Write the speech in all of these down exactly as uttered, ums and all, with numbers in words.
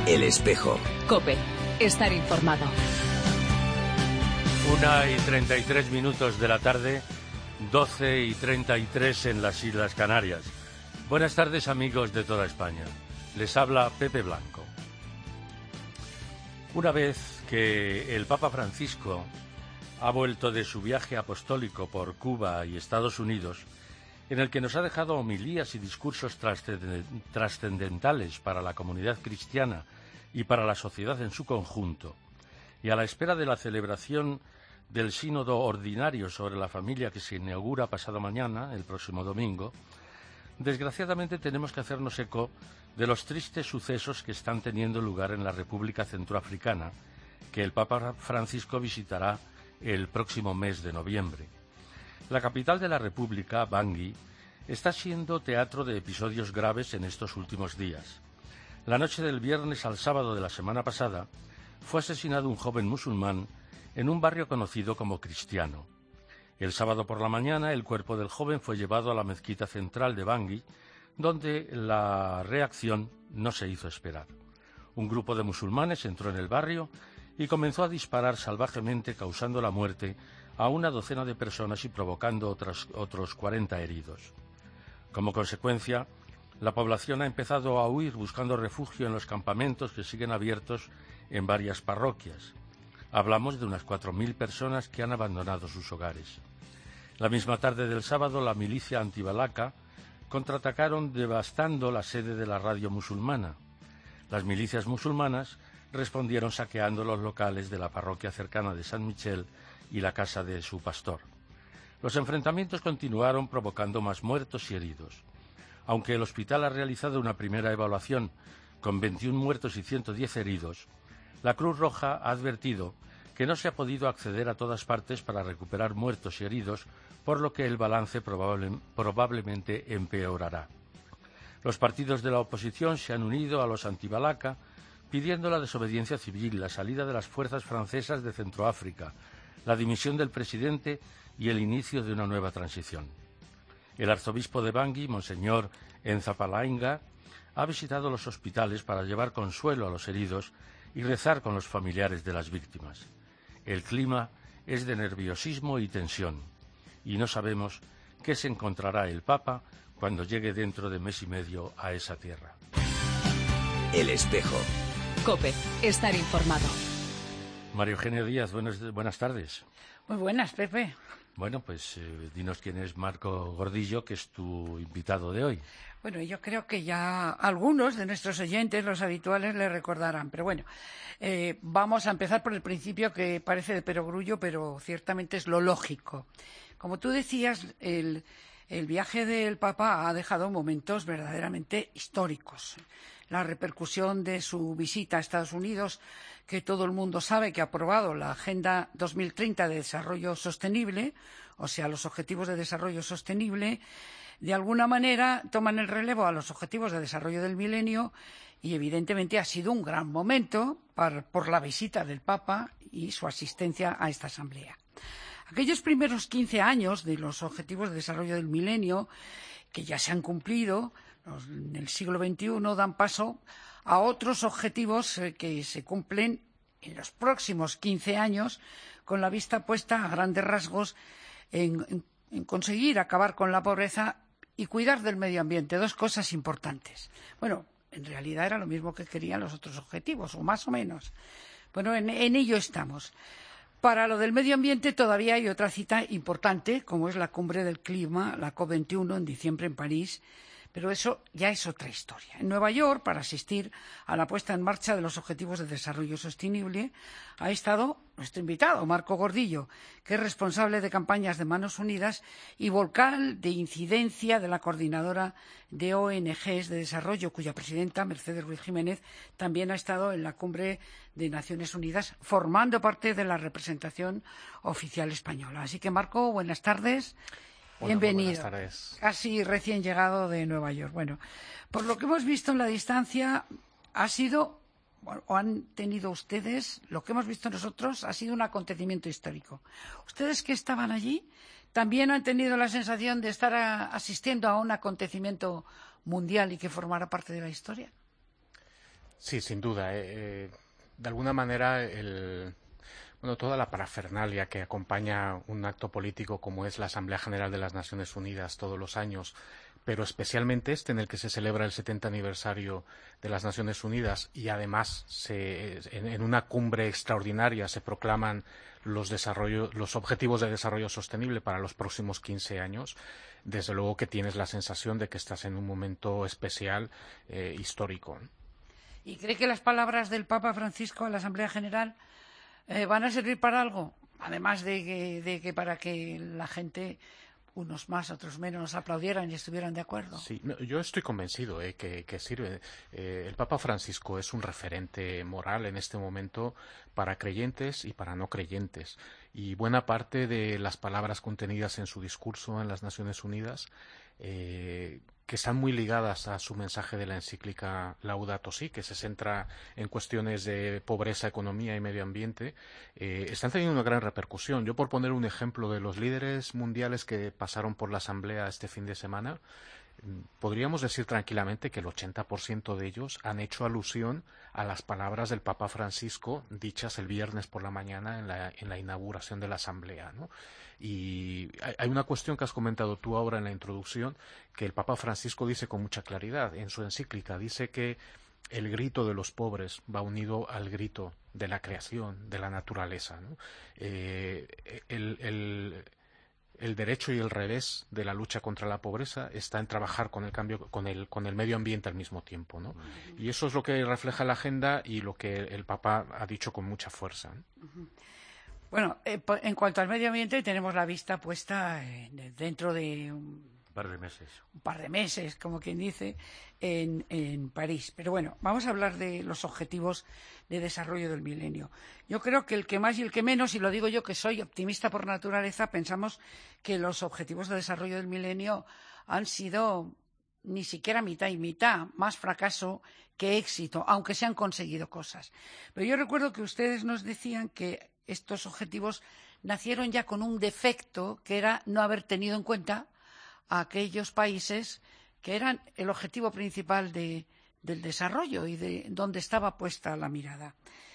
El Espejo. COPE. Estar informado. Una y treinta y tres minutos de la tarde, doce y treinta y tres en las Islas Canarias. Buenas tardes, amigos de toda España. Les habla Pepe Blanco. Una vez que el Papa Francisco ha vuelto de su viaje apostólico por Cuba y Estados Unidos, en el que nos ha dejado homilías y discursos trascendentales para la comunidad cristiana y para la sociedad en su conjunto, y a la espera de la celebración del sínodo ordinario sobre la familia que se inaugura pasado mañana, el próximo domingo, desgraciadamente tenemos que hacernos eco de los tristes sucesos que están teniendo lugar en la República Centroafricana, que el Papa Francisco visitará el próximo mes de noviembre. La capital de la República, Bangui, está siendo teatro de episodios graves en estos últimos días. La noche del viernes al sábado de la semana pasada fue asesinado un joven musulmán en un barrio conocido como Cristiano. El sábado por la mañana el cuerpo del joven fue llevado a la mezquita central de Bangui, donde la reacción no se hizo esperar. Un grupo de musulmanes entró en el barrio y comenzó a disparar salvajemente, causando la muerte a una docena de personas y provocando otras, otros cuarenta heridos. Como consecuencia, la población ha empezado a huir buscando refugio en los campamentos que siguen abiertos en varias parroquias. Hablamos de unas cuatro mil personas que han abandonado sus hogares. La misma tarde del sábado, la milicia antibalaka contraatacaron devastando la sede de la radio musulmana. Las milicias musulmanas respondieron saqueando los locales de la parroquia cercana de San Michel y la casa de su pastor. Los enfrentamientos continuaron provocando más muertos y heridos. Aunque el hospital ha realizado una primera evaluación con veintiún muertos y ciento diez heridos, la Cruz Roja ha advertido que no se ha podido acceder a todas partes para recuperar muertos y heridos, por lo que el balance probable, probablemente empeorará. Los partidos de la oposición se han unido a los antibalaka pidiendo la desobediencia civil, la salida de las fuerzas francesas de Centroáfrica, la dimisión del presidente y el inicio de una nueva transición. El arzobispo de Bangui, Monseñor Enzapalainga, ha visitado los hospitales para llevar consuelo a los heridos y rezar con los familiares de las víctimas. El clima es de nerviosismo y tensión, y no sabemos qué se encontrará el Papa cuando llegue dentro de mes y medio a esa tierra. El Espejo. COPE. Estar informado. María Eugenia Díaz, buenas, buenas tardes. Muy buenas, Pepe. Bueno, pues eh, dinos quién es Marco Gordillo, que es tu invitado de hoy. Bueno, yo creo que ya algunos de nuestros oyentes, los habituales, le recordarán. Pero bueno, eh, vamos a empezar por el principio, que parece de perogrullo, pero ciertamente es lo lógico. Como tú decías, el, el viaje del Papa ha dejado momentos verdaderamente históricos. La repercusión de su visita a Estados Unidos, que todo el mundo sabe que ha aprobado la Agenda dos mil treinta de Desarrollo Sostenible, o sea, los Objetivos de Desarrollo Sostenible, de alguna manera toman el relevo a los Objetivos de Desarrollo del Milenio y, evidentemente, ha sido un gran momento para, por la visita del Papa y su asistencia a esta asamblea. Aquellos primeros quince años de los Objetivos de Desarrollo del Milenio, que ya se han cumplido, en el siglo veintiuno, dan paso a otros objetivos que se cumplen en los próximos quince años, con la vista puesta a grandes rasgos en, en, en conseguir acabar con la pobreza y cuidar del medio ambiente, dos cosas importantes. Bueno, en realidad era lo mismo que querían los otros objetivos, o más o menos. Bueno, en, en ello estamos. Para lo del medio ambiente todavía hay otra cita importante, como es la Cumbre del Clima, la COP veintiuno, en diciembre en París. Pero eso ya es otra historia. En Nueva York, para asistir a la puesta en marcha de los Objetivos de Desarrollo Sostenible, ha estado nuestro invitado, Marco Gordillo, que es responsable de campañas de Manos Unidas y vocal de incidencia de la coordinadora de O N Ges de desarrollo, cuya presidenta, Mercedes Ruiz Jiménez, también ha estado en la Cumbre de Naciones Unidas, formando parte de la representación oficial española. Así que, Marco, buenas tardes. Bueno, bienvenido, buenas tardes. Casi recién llegado de Nueva York. Bueno, por lo que hemos visto en la distancia, ha sido, o han tenido ustedes, lo que hemos visto nosotros, ha sido un acontecimiento histórico. Ustedes que estaban allí, ¿también han tenido la sensación de estar a, asistiendo a un acontecimiento mundial y que formará parte de la historia? Sí, sin duda. Eh, eh, de alguna manera, el, bueno, toda la parafernalia que acompaña un acto político como es la Asamblea General de las Naciones Unidas todos los años, pero especialmente este en el que se celebra el setenta aniversario de las Naciones Unidas y además se, en, en una cumbre extraordinaria se proclaman los, desarrollo, los objetivos de desarrollo sostenible para los próximos quince años, desde luego que tienes la sensación de que estás en un momento especial, eh, histórico. ¿Y cree que las palabras del Papa Francisco a la Asamblea General eh, van a servir para algo? Además de que, de que para que la gente, unos más, otros menos, aplaudieran y estuvieran de acuerdo. Sí, no, yo estoy convencido eh, que, que sirve. Eh, el Papa Francisco es un referente moral en este momento para creyentes y para no creyentes. Y buena parte de las palabras contenidas en su discurso en las Naciones Unidas, eh, que están muy ligadas a su mensaje de la encíclica Laudato Si, que se centra en cuestiones de pobreza, economía y medio ambiente, eh, están teniendo una gran repercusión. Yo, por poner un ejemplo de los líderes mundiales que pasaron por la Asamblea este fin de semana, podríamos decir tranquilamente que el ochenta por ciento de ellos han hecho alusión a las palabras del Papa Francisco dichas el viernes por la mañana en la, en la inauguración de la Asamblea, ¿no? Y hay una cuestión que has comentado tú ahora en la introducción, que el Papa Francisco dice con mucha claridad en su encíclica, dice que el grito de los pobres va unido al grito de la creación, de la naturaleza, ¿no? Eh, el, el El derecho y el revés de la lucha contra la pobreza está en trabajar con el cambio, con el, con el medio ambiente al mismo tiempo, ¿no? Uh-huh. Y eso es lo que refleja la agenda y lo que el Papa ha dicho con mucha fuerza, ¿no? Uh-huh. Bueno, eh, en cuanto al medio ambiente, tenemos la vista puesta eh, dentro de un, un par de meses, un par de meses, como quien dice, en, en París. Pero bueno, vamos a hablar de los objetivos de desarrollo del milenio. Yo creo que el que más y el que menos, y lo digo yo que soy optimista por naturaleza, pensamos que los objetivos de desarrollo del milenio han sido ni siquiera mitad y mitad, más fracaso que éxito, aunque se han conseguido cosas. Pero yo recuerdo que ustedes nos decían que estos objetivos nacieron ya con un defecto, que era no haber tenido en cuenta a aquellos países que eran el objetivo principal de, del desarrollo y de donde estaba puesta la mirada.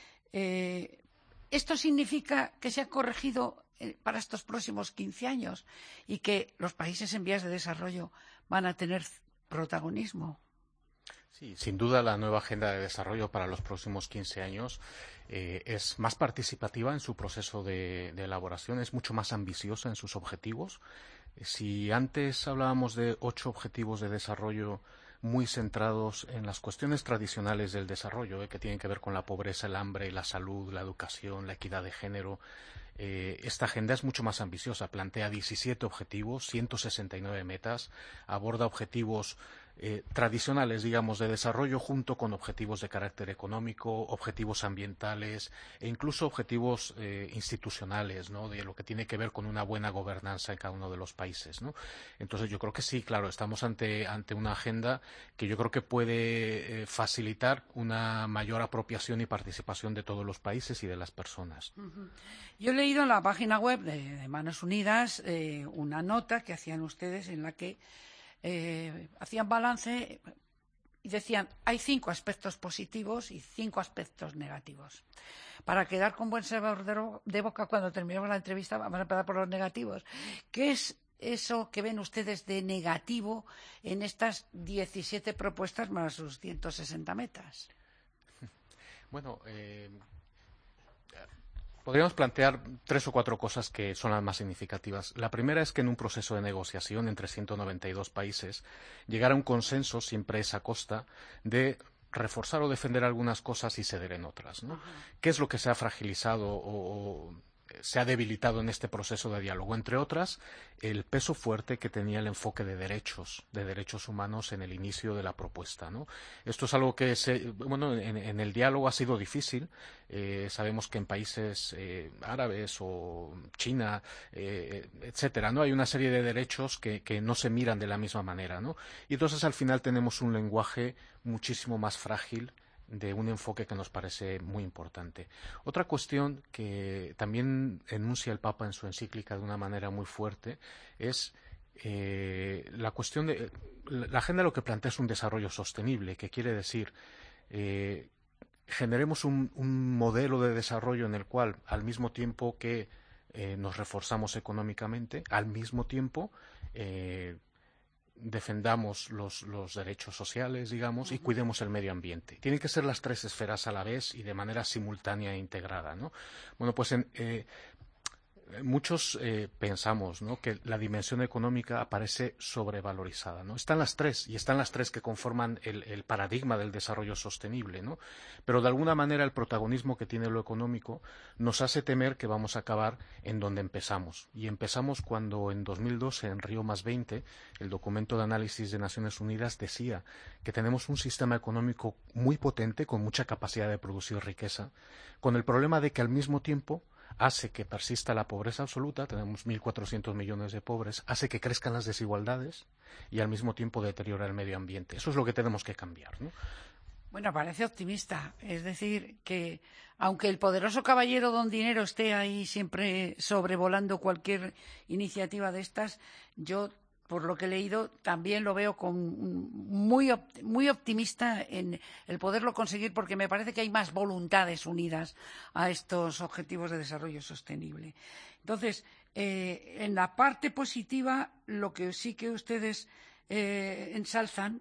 Eh, ¿Esto significa que se ha corregido eh, para estos próximos quince años y que los países en vías de desarrollo van a tener protagonismo? Sí, sin duda la nueva agenda de desarrollo para los próximos quince años eh, es más participativa en su proceso de, de elaboración, es mucho más ambiciosa en sus objetivos. Si antes hablábamos de ocho objetivos de desarrollo muy centrados en las cuestiones tradicionales del desarrollo, eh, que tienen que ver con la pobreza, el hambre, la salud, la educación, la equidad de género, eh, esta agenda es mucho más ambiciosa, plantea diecisiete objetivos, ciento sesenta y nueve metas, aborda objetivos Eh, tradicionales, digamos, de desarrollo junto con objetivos de carácter económico, objetivos ambientales e incluso objetivos eh, institucionales, ¿no? De lo que tiene que ver con una buena gobernanza en cada uno de los países, ¿no? Entonces yo creo que sí, claro, estamos ante, ante una agenda que yo creo que puede eh, facilitar una mayor apropiación y participación de todos los países y de las personas. Uh-huh. Yo he leído en la página web de, de Manos Unidas eh, una nota que hacían ustedes en la que Eh, hacían balance y decían hay cinco aspectos positivos y cinco aspectos negativos. Para quedar con buen sabor de boca cuando terminemos la entrevista vamos a empezar por los negativos. ¿Qué es eso que ven ustedes de negativo en estas diecisiete propuestas más sus ciento sesenta metas? Bueno, eh... podríamos plantear tres o cuatro cosas que son las más significativas. La primera es que en un proceso de negociación entre ciento noventa y dos países, llegar a un consenso siempre es a costa de reforzar o defender algunas cosas y ceder en otras, ¿no? Uh-huh. ¿Qué es lo que se ha fragilizado o, o se ha debilitado en este proceso de diálogo? Entre otras, el peso fuerte que tenía el enfoque de derechos, de derechos humanos en el inicio de la propuesta, ¿no? Esto es algo que, se, bueno, en, en el diálogo ha sido difícil. Eh, sabemos que en países eh, árabes o China, eh, etcétera, ¿no? Hay una serie de derechos que, que no se miran de la misma manera, ¿no? Y entonces al final tenemos un lenguaje muchísimo más frágil de un enfoque que nos parece muy importante. Otra cuestión que también enuncia el Papa en su encíclica de una manera muy fuerte es eh, la cuestión de la agenda lo que plantea es un desarrollo sostenible, que quiere decir eh, generemos un, un modelo de desarrollo en el cual, al mismo tiempo que eh, nos reforzamos económicamente, al mismo tiempo eh, defendamos los, los derechos sociales, digamos, y cuidemos el medio ambiente. Tienen que ser las tres esferas a la vez y de manera simultánea e integrada, ¿no? Bueno, pues en, eh, muchos eh, pensamos, ¿no?, que la dimensión económica aparece sobrevalorizada, ¿no? Están las tres, y están las tres que conforman el, el paradigma del desarrollo sostenible, ¿no? Pero de alguna manera el protagonismo que tiene lo económico nos hace temer que vamos a acabar en donde empezamos. Y empezamos cuando en dos mil doce, en Río más veinte, el documento de análisis de Naciones Unidas decía que tenemos un sistema económico muy potente, con mucha capacidad de producir riqueza, con el problema de que al mismo tiempo hace que persista la pobreza absoluta, tenemos mil cuatrocientos millones de pobres, hace que crezcan las desigualdades y al mismo tiempo deteriora el medio ambiente. Eso es lo que tenemos que cambiar, ¿no? Bueno, parece optimista. Es decir, que aunque el poderoso caballero don Dinero esté ahí siempre sobrevolando cualquier iniciativa de estas, yo, por lo que he leído, también lo veo con muy, muy optimista en el poderlo conseguir, porque me parece que hay más voluntades unidas a estos objetivos de desarrollo sostenible. Entonces, eh, en la parte positiva, lo que sí que ustedes eh, ensalzan,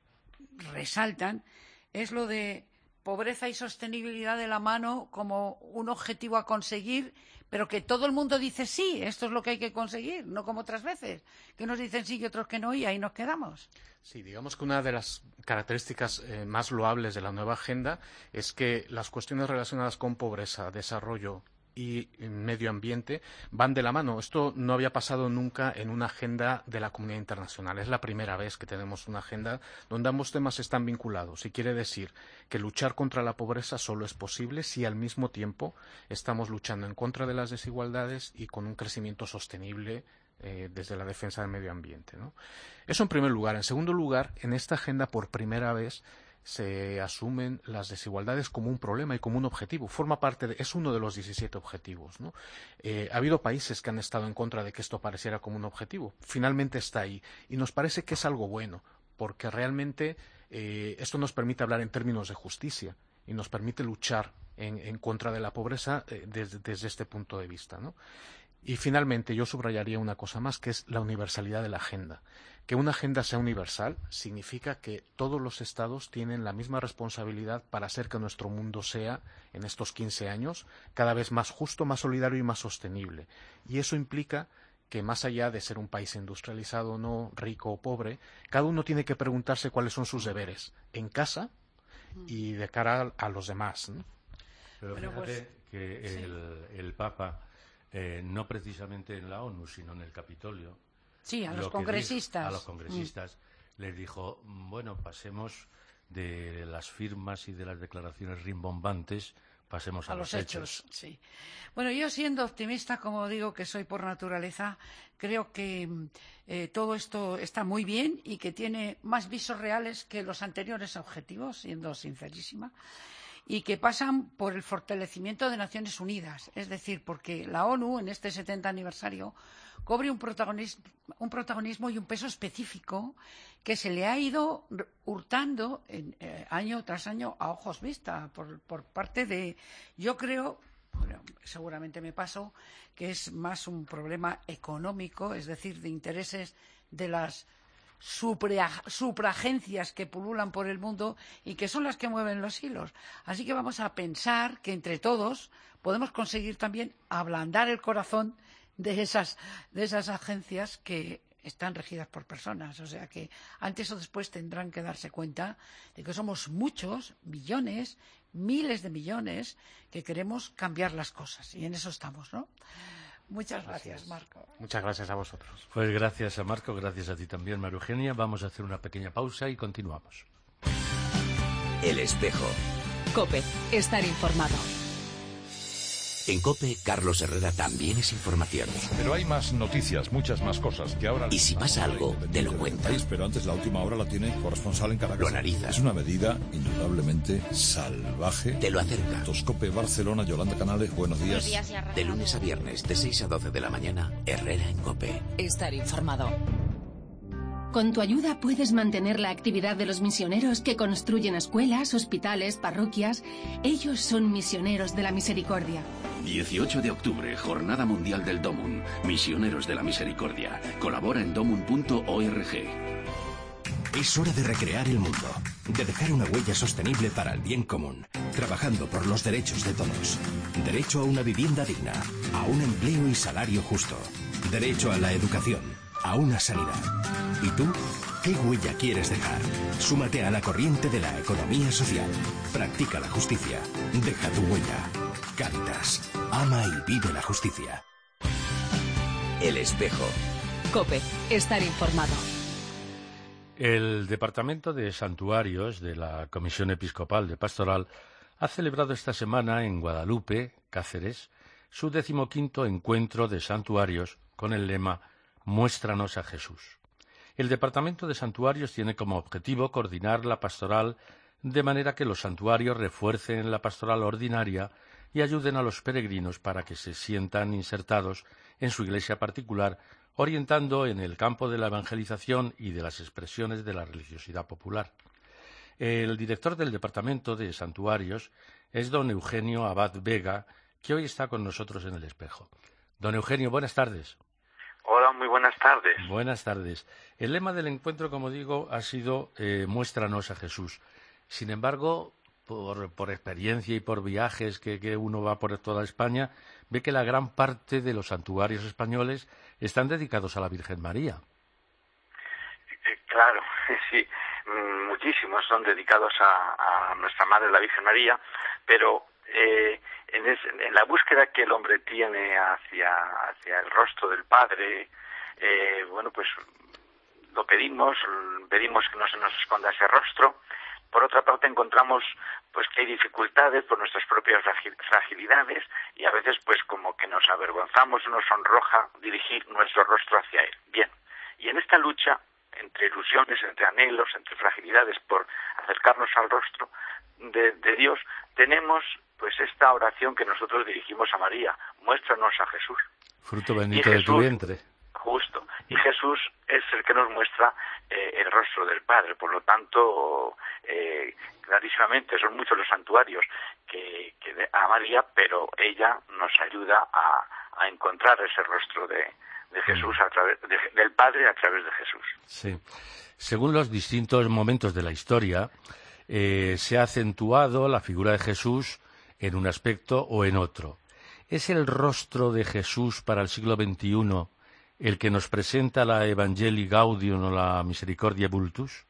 resaltan, es lo de pobreza y sostenibilidad de la mano como un objetivo a conseguir, pero que todo el mundo dice sí, esto es lo que hay que conseguir, no como otras veces, que unos dicen sí y otros que no, y ahí nos quedamos. Sí, digamos que una de las características eh, más loables de la nueva agenda es que las cuestiones relacionadas con pobreza, desarrollo y medio ambiente van de la mano. Esto no había pasado nunca en una agenda de la comunidad internacional. Es la primera vez que tenemos una agenda donde ambos temas están vinculados, y quiere decir que luchar contra la pobreza solo es posible si al mismo tiempo estamos luchando en contra de las desigualdades y con un crecimiento sostenible eh, desde la defensa del medio ambiente, ¿no? Eso en primer lugar. En segundo lugar, en esta agenda por primera vez se asumen las desigualdades como un problema y como un objetivo. Forma parte de, es uno de los diecisiete objetivos, ¿no? Eh, ha habido países que han estado en contra de que esto pareciera como un objetivo. Finalmente está ahí. Y nos parece que es algo bueno, porque realmente eh, esto nos permite hablar en términos de justicia y nos permite luchar en, en contra de la pobreza eh, desde, desde este punto de vista, ¿no? Y finalmente yo subrayaría una cosa más, que es la universalidad de la agenda. Que una agenda sea universal significa que todos los estados tienen la misma responsabilidad para hacer que nuestro mundo sea, en estos quince años, cada vez más justo, más solidario y más sostenible. Y eso implica que, más allá de ser un país industrializado o no, rico o pobre, cada uno tiene que preguntarse cuáles son sus deberes en casa y de cara a los demás, ¿no? Pero bueno, fíjate pues, que sí. el, el Papa, eh, no precisamente en la ONU, sino en el Capitolio, Sí, a los lo que congresistas. dijo- a los congresistas les dijo, bueno, pasemos de las firmas y de las declaraciones rimbombantes, pasemos a, A los hechos, sí. Bueno, yo, siendo optimista, como digo que soy por naturaleza, creo que eh, todo esto está muy bien y que tiene más visos reales que los anteriores objetivos, siendo sincerísima, y que pasan por el fortalecimiento de Naciones Unidas. Es decir, porque la ONU, en este setenta aniversario, cobre un protagonismo, un protagonismo y un peso específico que se le ha ido hurtando en, eh, año tras año a ojos vista por, por parte de, yo creo, bueno, seguramente me paso, que es más un problema económico, es decir, de intereses de las supra- supraagencias que pululan por el mundo y que son las que mueven los hilos. Así que vamos a pensar que entre todos podemos conseguir también ablandar el corazón de esas, de esas agencias que están regidas por personas. O sea que antes o después tendrán que darse cuenta de que somos muchos, millones, miles de millones, que queremos cambiar las cosas. Y en eso estamos, ¿no? Muchas gracias, Marco. Muchas gracias a vosotros. Pues gracias a Marco, gracias a ti también, María Eugenia. Vamos a hacer una pequeña pausa y continuamos. El espejo. COPE. Estar informado. En COPE, Carlos Herrera también es información. Pero hay más noticias, muchas más cosas que ahora... Y si pasa algo, te lo cuenta. Pero antes la última hora la tiene corresponsal en Caracas. Lo analiza. Es una medida indudablemente salvaje. Te lo acerca. Toscope Barcelona, Yolanda Canales, buenos días. Buenos días, y arrancamos. De lunes a viernes, de seis a doce de la mañana, Herrera en COPE. Estar informado. Con tu ayuda puedes mantener la actividad de los misioneros que construyen escuelas, hospitales, parroquias. Ellos son misioneros de la misericordia. dieciocho de octubre, Jornada Mundial del Domun. Misioneros de la Misericordia. Colabora en domun punto org. Es hora de recrear el mundo, de dejar una huella sostenible para el bien común, trabajando por los derechos de todos. Derecho a una vivienda digna, a un empleo y salario justo. Derecho a la educación, a una sanidad. ¿Y tú? ¿Qué huella quieres dejar? Súmate a la corriente de la economía social. Practica la justicia. Deja tu huella. Cáritas. Ama y vive la justicia. El Espejo. COPE. Estar informado. El Departamento de Santuarios de la Comisión Episcopal de Pastoral ha celebrado esta semana en Guadalupe, Cáceres, su decimoquinto encuentro de santuarios con el lema Muéstranos a Jesús. El Departamento de Santuarios tiene como objetivo coordinar la pastoral de manera que los santuarios refuercen la pastoral ordinaria y ayuden a los peregrinos para que se sientan insertados en su iglesia particular, orientando en el campo de la evangelización y de las expresiones de la religiosidad popular. El director del Departamento de Santuarios es don Eugenio Abad Vega, que hoy está con nosotros en El Espejo. Don Eugenio, buenas tardes. Hola, muy buenas tardes. Buenas tardes. El lema del encuentro, como digo, ha sido eh, Muéstranos a Jesús. Sin embargo, por, por experiencia y por viajes que, que uno va por toda España, ve que la gran parte de los santuarios españoles están dedicados a la Virgen María. Eh, claro, sí, muchísimos son dedicados a, a nuestra Madre, la Virgen María, pero eh, en, es, en la búsqueda que el hombre tiene hacia, hacia el rostro del Padre, eh, bueno, pues lo pedimos, pedimos que no se nos esconda ese rostro. Por otra parte, encontramos pues que hay dificultades por nuestras propias fragilidades y a veces pues como que nos avergonzamos, nos sonroja dirigir nuestro rostro hacia Él. Bien, y en esta lucha entre ilusiones, entre anhelos, entre fragilidades por acercarnos al rostro de, de Dios, tenemos pues esta oración que nosotros dirigimos a María: muéstranos a Jesús. Fruto bendito Jesús, de tu vientre. Justo. Y Jesús es el que nos muestra eh, el rostro del Padre. Por lo tanto, eh, clarísimamente son muchos los santuarios que, que de, a María, pero ella nos ayuda a, a encontrar ese rostro de, de Jesús, a través de, del Padre a través de Jesús. Sí. Según los distintos momentos de la historia, eh, se ha acentuado la figura de Jesús en un aspecto o en otro. ¿Es el rostro de Jesús para el siglo veintiuno el que nos presenta la Evangelii Gaudium o la Misericordia Vultus?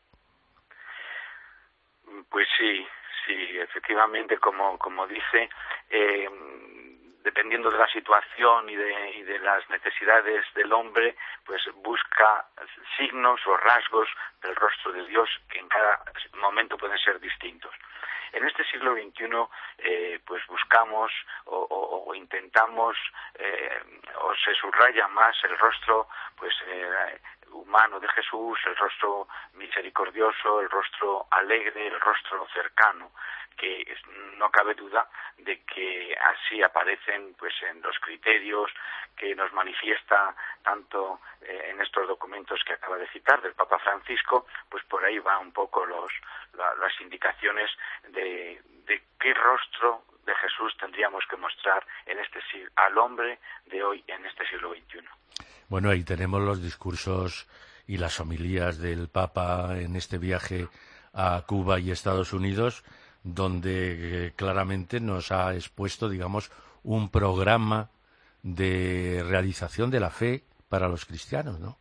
Pues sí, sí, efectivamente, como, como dice, eh, dependiendo de la situación y de, y de las necesidades del hombre, pues busca signos o rasgos del rostro de Dios que en cada momento pueden ser distintos. En este siglo veintiuno, eh, pues buscamos o, o, o intentamos, eh, o se subraya más el rostro, pues eh, humano de Jesús, el rostro misericordioso, el rostro alegre, el rostro cercano, que es, no cabe duda de que así aparecen, pues, en los criterios que nos manifiesta tanto eh, en estos documentos que acaba de citar del Papa Francisco, pues por ahí van un poco los la, las indicaciones de, de qué rostro de Jesús tendríamos que mostrar en este al hombre de hoy en este siglo veintiuno. Bueno, ahí tenemos los discursos y las homilías del Papa en este viaje a Cuba y Estados Unidos, donde eh, claramente nos ha expuesto, digamos, un programa de realización de la fe para los cristianos, ¿no?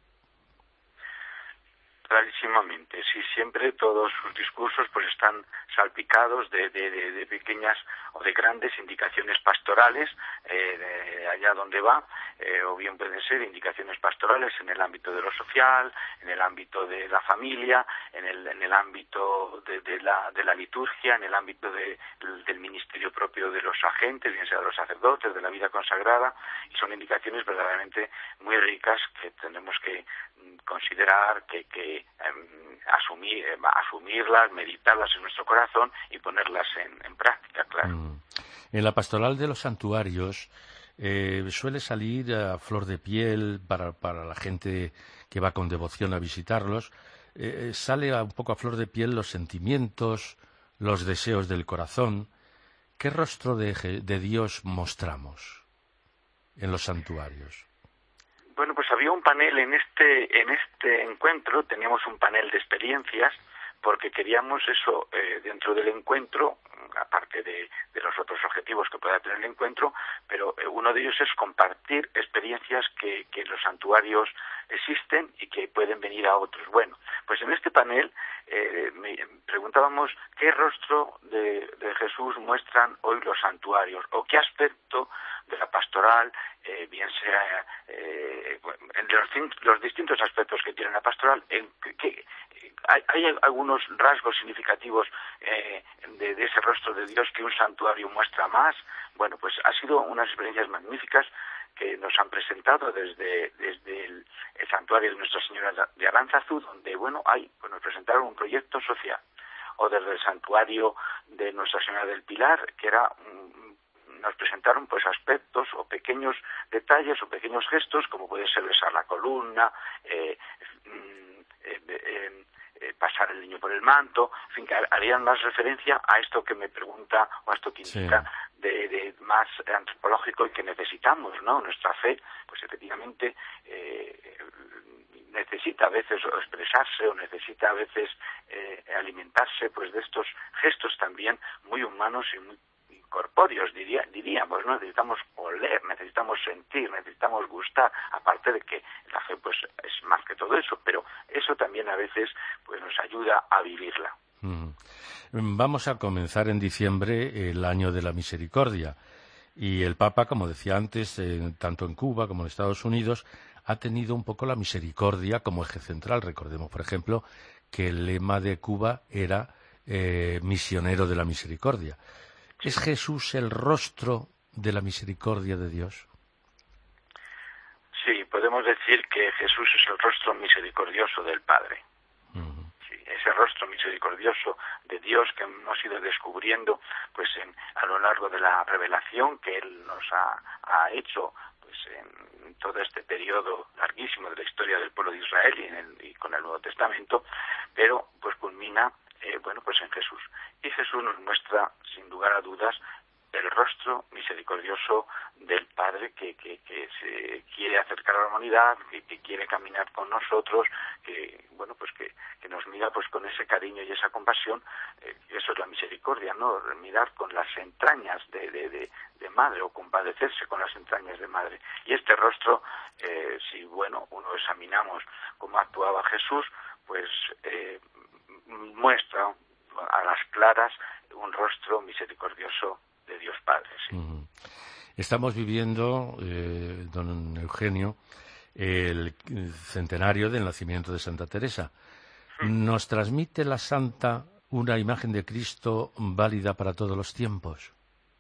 Clarísimamente, sí, siempre todos sus discursos pues están salpicados de, de, de, de pequeñas o de grandes indicaciones pastorales eh, de allá donde va, eh, o bien pueden ser indicaciones pastorales en el ámbito de lo social, en el ámbito de la familia, en el, en el ámbito de, de, la, de la liturgia, en el ámbito de, del ministerio propio de los agentes, bien sea de los sacerdotes, de la vida consagrada, y son indicaciones verdaderamente muy ricas que tenemos que considerar, que, que eh, asumir, eh, asumirlas, meditarlas en nuestro corazón y ponerlas en, en práctica, claro. Mm. En la pastoral de los santuarios eh, suele salir a flor de piel para, para la gente que va con devoción a visitarlos, eh, sale a un poco a flor de piel los sentimientos, los deseos del corazón. ¿Qué rostro de, de Dios mostramos en los santuarios? Bueno, pues había un panel en este en este encuentro, teníamos un panel de experiencias, porque queríamos eso, eh, dentro del encuentro, aparte de, de los otros objetivos que pueda tener el encuentro, pero eh, uno de ellos es compartir experiencias que, que en los santuarios existen y que pueden venir a otros. Bueno, pues en este panel eh, me preguntábamos qué rostro de, de Jesús muestran hoy los santuarios, o qué aspecto de la pastoral, eh, bien sea eh, en los, los distintos aspectos que tiene la pastoral, en que, que hay, hay algunos rasgos significativos eh, de, de ese rostro de Dios que un santuario muestra más. Bueno, pues ha sido unas experiencias magníficas que nos han presentado desde, desde el, el santuario de Nuestra Señora de Aránzazu, donde, bueno, hay, pues nos presentaron un proyecto social, o desde el santuario de Nuestra Señora del Pilar, que era un, nos presentaron pues aspectos o pequeños detalles o pequeños gestos, como puede ser besar la columna, eh, eh, eh, eh, pasar el niño por el manto, en fin, que harían más referencia a esto que me pregunta, o a esto que indica, sí, de, de más antropológico y que necesitamos, ¿no? Nuestra fe, pues efectivamente eh, necesita a veces expresarse, o necesita a veces eh, alimentarse pues de estos gestos también muy humanos y muy corpóreos, diría, diríamos, ¿no? Necesitamos oler, necesitamos sentir, necesitamos gustar, aparte de que la fe pues es más que todo eso, pero eso también a veces pues nos ayuda a vivirla. Mm. Vamos a comenzar en diciembre el año de la misericordia, y el Papa, como decía antes, eh, tanto en Cuba como en Estados Unidos, ha tenido un poco la misericordia como eje central. Recordemos, por ejemplo, que el lema de Cuba era eh, misionero de la misericordia. ¿Es Jesús el rostro de la misericordia de Dios? Sí, podemos decir que Jesús es el rostro misericordioso del Padre. Uh-huh. Sí, ese rostro misericordioso de Dios que hemos ido descubriendo pues en, a lo largo de la revelación que Él nos ha, ha hecho pues en todo este periodo larguísimo de la historia del pueblo de Israel y, en el, y con el Nuevo Testamento, pero pues culmina Eh, bueno, pues en Jesús. Y Jesús nos muestra, sin lugar a dudas, el rostro misericordioso del Padre que, que, que se quiere acercar a la humanidad, que, que quiere caminar con nosotros, que, bueno, pues que, que nos mira pues con ese cariño y esa compasión. Eh, eso es la misericordia, ¿no? Mirar con las entrañas de, de, de, de madre, o compadecerse con las entrañas de madre. Y este rostro, eh, si, bueno, uno examinamos cómo actuaba Jesús, pues eh, muestra a las claras un rostro misericordioso de Dios Padre. Sí. Uh-huh. Estamos viviendo, eh, don Eugenio, el centenario del nacimiento de Santa Teresa. ¿Nos transmite la Santa una imagen de Cristo válida para todos los tiempos?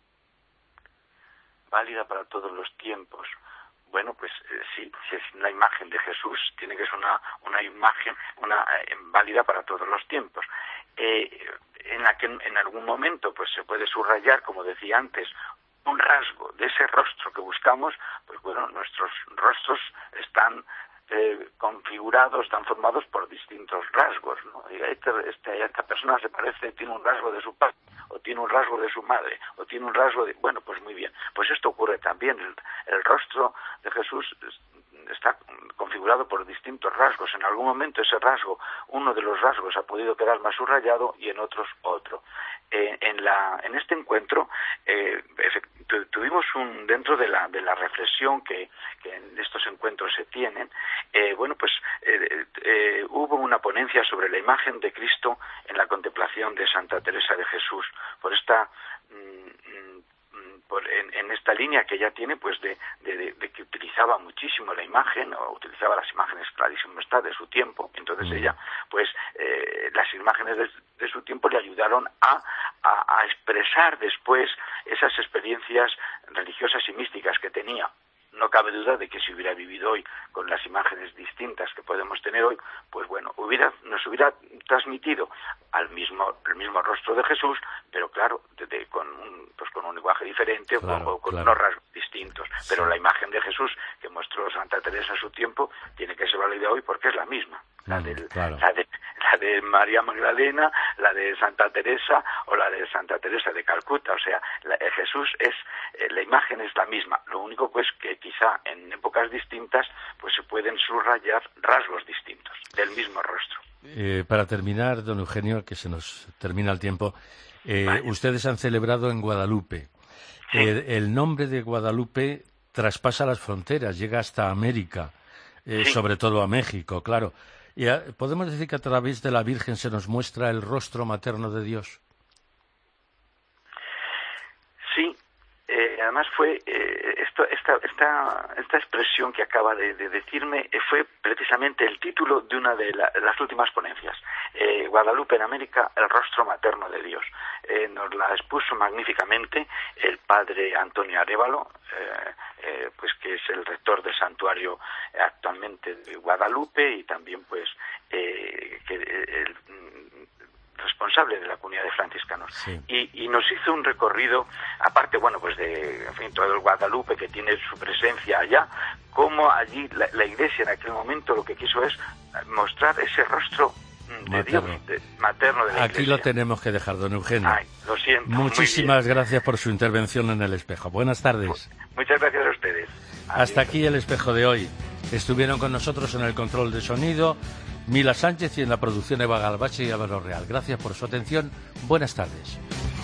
Válida para todos los tiempos. Bueno, pues eh, sí, si es la imagen de Jesús, tiene que ser una, una imagen una eh, válida para todos los tiempos. Eh, en la que en algún momento pues se puede subrayar, como decía antes, un rasgo de ese rostro que buscamos, pues bueno, nuestros rostros están eh, configurados, están formados por distintos rasgos, ¿no? Este, este, esta persona se parece, tiene un rasgo de su padre, o tiene un rasgo de su madre, o tiene un rasgo de... Bueno, pues muy bien. Pues esto ocurre también. El, el rostro de Jesús está configurado por distintos rasgos. En algún momento ese rasgo, uno de los rasgos ha podido quedar más subrayado y en otros otro. Eh, en, la, en este encuentro eh, tuvimos un dentro de la de la reflexión que, que en estos encuentros se tienen, eh, bueno pues eh, eh, hubo una ponencia sobre la imagen de Cristo en la contemplación de Santa Teresa de Jesús, por esta mm, por, en, en esta línea que ella tiene pues de, de, de, de que utilizaba muchísimo la imagen, o utilizaba las imágenes, clarísimo está, de su tiempo. Entonces mm. ella pues eh, las imágenes de, de su tiempo le ayudaron a, a, a expresar después esas experiencias religiosas y místicas que tenía. No cabe duda de que si hubiera vivido hoy con las imágenes distintas que podemos tener hoy, pues bueno, hubiera, nos nos hubiera transmitido al mismo el mismo rostro de Jesús, pero claro, de, de, con un pues con un lenguaje diferente, claro, o con claro. unos rasgos distintos. Sí. Pero la imagen de Jesús que mostró Santa Teresa en su tiempo tiene que ser válida hoy porque es la misma. La, mm, del, claro. la, de, la de María Magdalena, la de Santa Teresa o la de Santa Teresa de Calcuta. O sea, la, Jesús es, eh, la imagen es la misma. Lo único pues que quizá en épocas distintas pues se pueden subrayar rasgos distintos del mismo rostro. Eh, para terminar, don Eugenio, que se nos termina el tiempo, eh, ustedes han celebrado en Guadalupe. Sí. Eh, el nombre de Guadalupe traspasa las fronteras, llega hasta América, eh, sí. sobre todo a México, claro. Y a, ¿podemos decir que a través de la Virgen se nos muestra el rostro materno de Dios? Sí. Eh, además fue eh, esto, esta, esta, esta expresión que acaba de, de decirme eh, fue precisamente el título de una de la, las últimas ponencias. Eh, Guadalupe en América, el rostro materno de Dios. Eh, nos la expuso magníficamente el padre Antonio Arévalo, eh, eh, pues que es el rector del santuario actualmente de Guadalupe y también pues eh, que el responsable de la comunidad de franciscanos. Sí. Y, y nos hizo un recorrido, aparte, bueno, pues de, en fin, todo el Guadalupe que tiene su presencia allá, como allí la, la Iglesia en aquel momento lo que quiso es mostrar ese rostro de materno. Dios, de, materno de la Aquí Iglesia. Lo tenemos que dejar, don Eugenio. Ay, lo siento. Muchísimas gracias por su intervención en El Espejo. Buenas tardes. Muchas gracias a ustedes. Adiós. Hasta aquí El Espejo de hoy. Estuvieron con nosotros en el control de sonido Mila Sánchez y en la producción Eva Galvache y Álvaro Real. Gracias por su atención. Buenas tardes.